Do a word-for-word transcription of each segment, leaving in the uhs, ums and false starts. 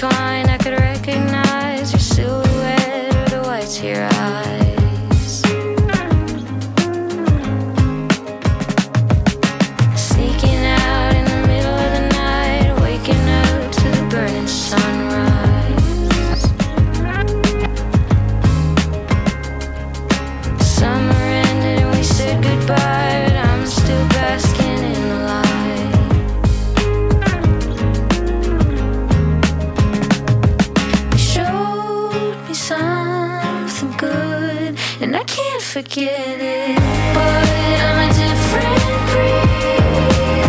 intertwined, I could recognize your silhouette or the whites of your eyes. Sneaking out in the middle of the night, waking up to the burning sunrise. Summer ended and we said goodbye, but I'm still basking in the light. You showed me something good, and I can't forget it, but I'm a different breed.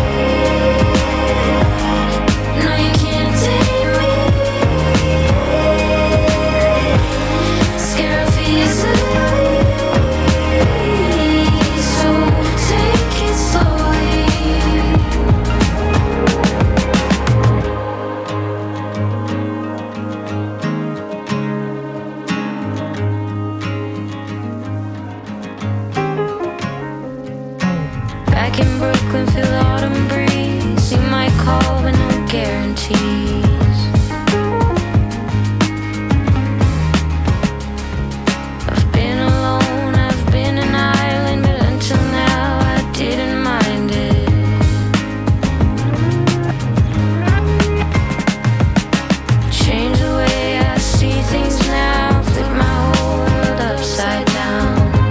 No, you can't take me. Scared of easily, so take it slowly. Back in Brooklyn, feel the autumn breeze. You might call, but no guarantees. I've been alone, I've been an island, but until now I didn't mind it. Change the way I see things now, flip my whole world upside down.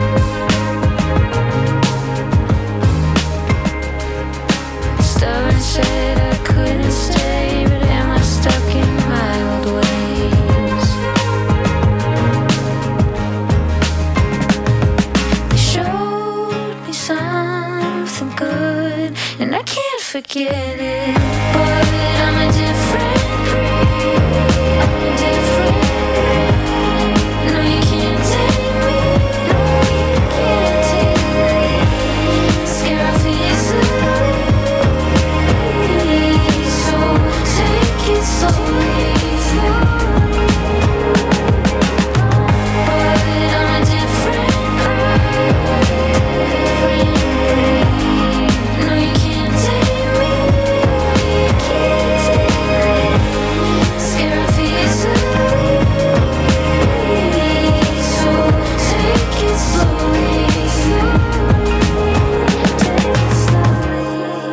Stubborn said I couldn't stay, but am I stuck in my old ways? You showed me something good, and I can't forget it, but I'm a different breed. I'm a different breed. No, you can't take me. No, you can't take me. Scared of easily, so take it slowly. But I'm a different breed. No, you can't take me. You can't take me. Scared of easily, so take it slowly. Take it slowly.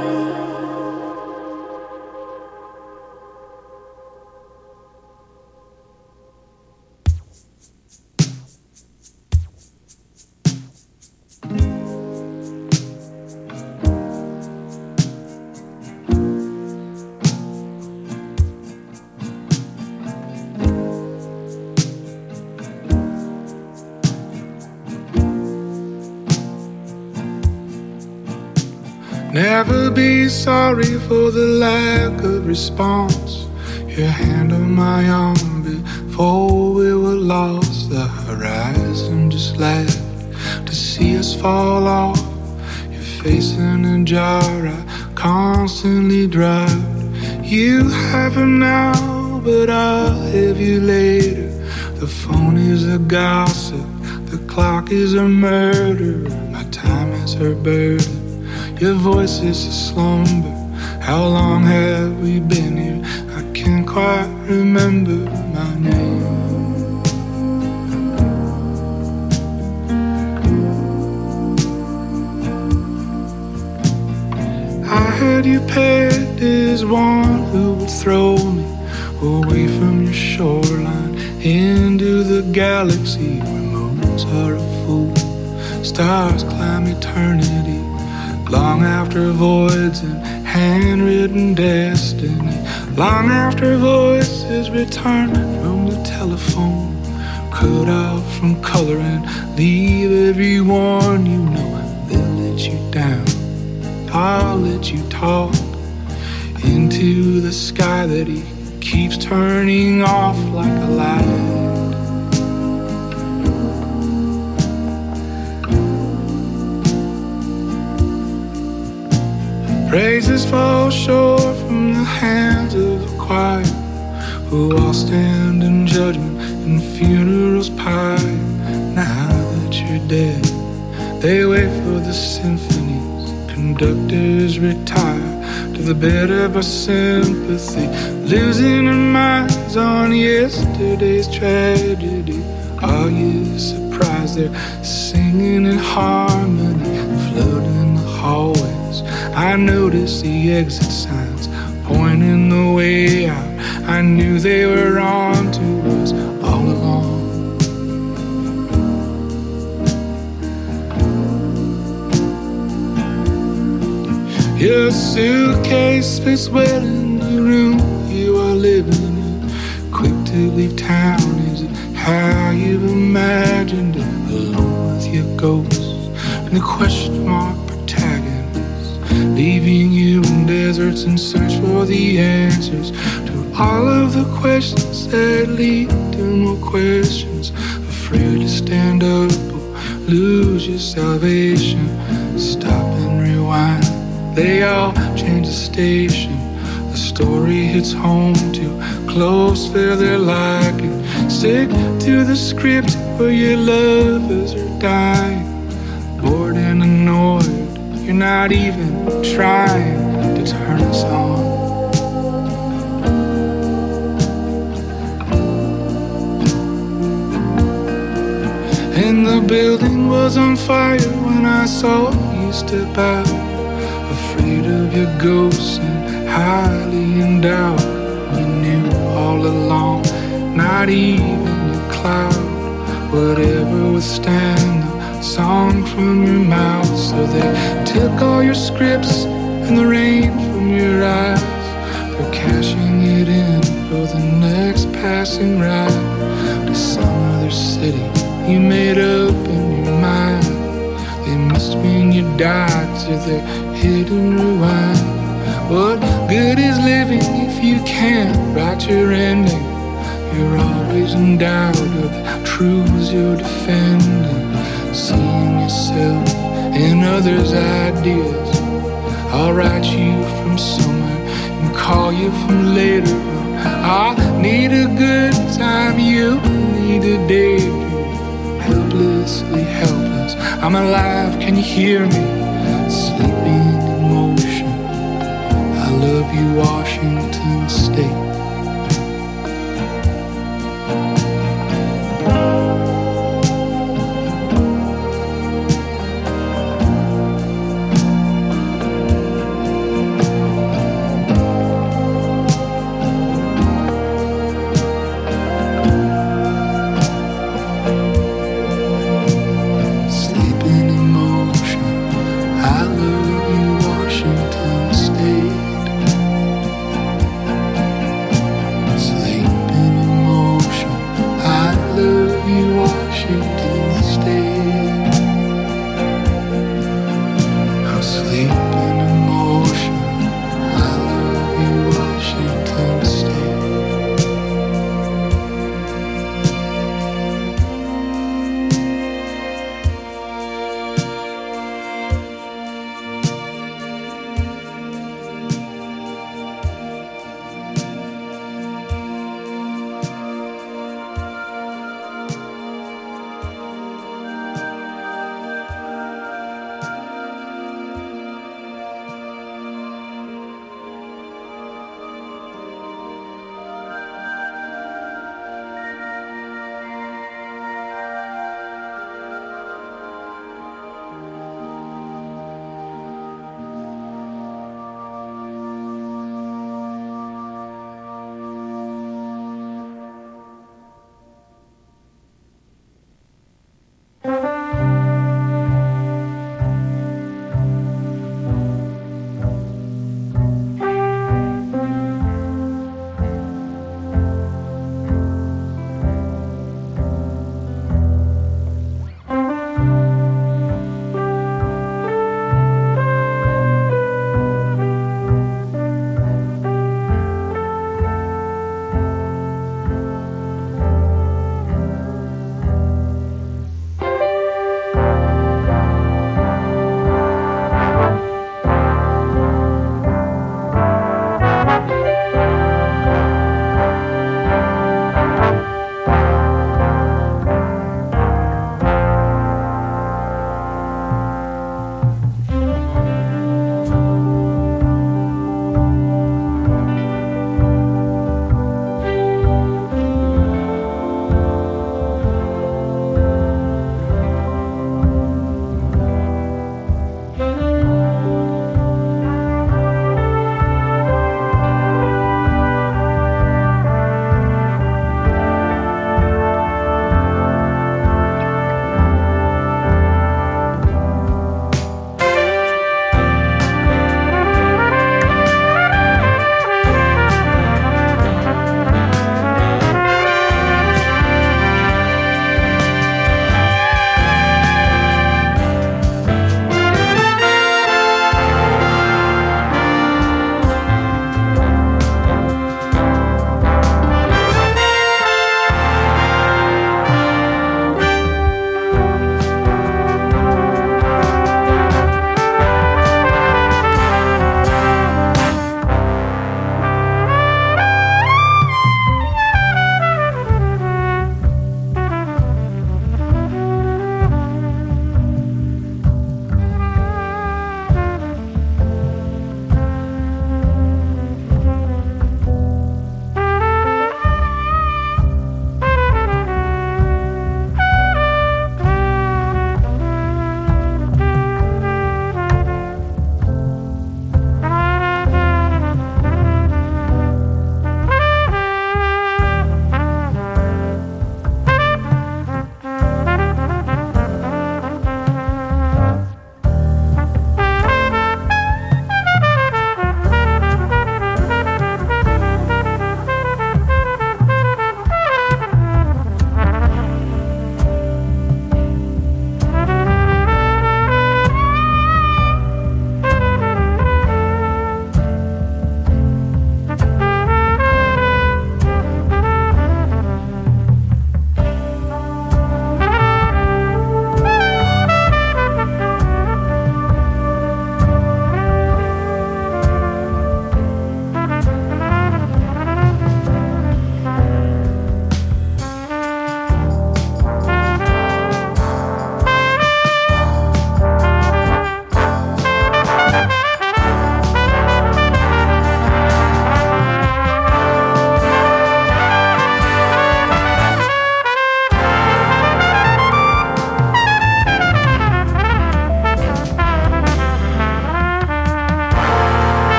Never be sorry for the lack of response. Your hand on my arm before we were lost. The horizon just laughed to see us fall off. Your face in a jar I constantly drive. You have it now, but I'll have you later. The phone is a gossip, the clock is a murderer. My time is her burden, your voice is a slumber. How long have we been here? I can't quite remember my name. I had you pegged as one who would throw me away from your shoreline into the galaxy where moons are a fool. Stars climb eternity long after voids and handwritten destiny. Long after voices return from the telephone, cut out from color and leave everyone you know. They'll let you down, I'll let you talk into the sky that he keeps turning off like a light. Praises fall short from the hands of the choir, who all stand in judgment and funerals pie. Now that you're dead, they wait for the symphonies. Conductors retire to the bed of our sympathy, losing our minds on yesterday's tragedy. Are you surprised they're singing in harmony, floating the hallways? I noticed the exit signs pointing the way out. I knew they were on to us all along. Your suitcase fits well in the room you are living in. Quick to leave town, is it how you've imagined it? Alone with your ghosts and the question mark protagonist, leaving you in deserts in search for the answers to all of the questions that lead to more questions. Afraid to stand up or lose your salvation. Stop and rewind. They all change the station. The story hits home too close for their liking. Stick to the script where your lovers are dying. Bored and annoyed, you're not even trying to turn us on. And the building was on fire when I saw you step out. Afraid of your ghosts and highly in doubt. You knew all along, not even a cloud would ever withstand the song from your mouth. So they took all your scripts and the rain from your eyes. They're cashing it in for the next passing ride to some other city you made up in your mind. They missed me and you died to their hidden rewind. What good is living if you can't write your ending? You're always in doubt of the truths you're defending. Seeing yourself in others' ideas. I'll write you from somewhere and call you from later on. I need a good time, you need a daydream. Helplessly helpless, I'm alive, can you hear me? Sleeping in motion, I love you, Washington State.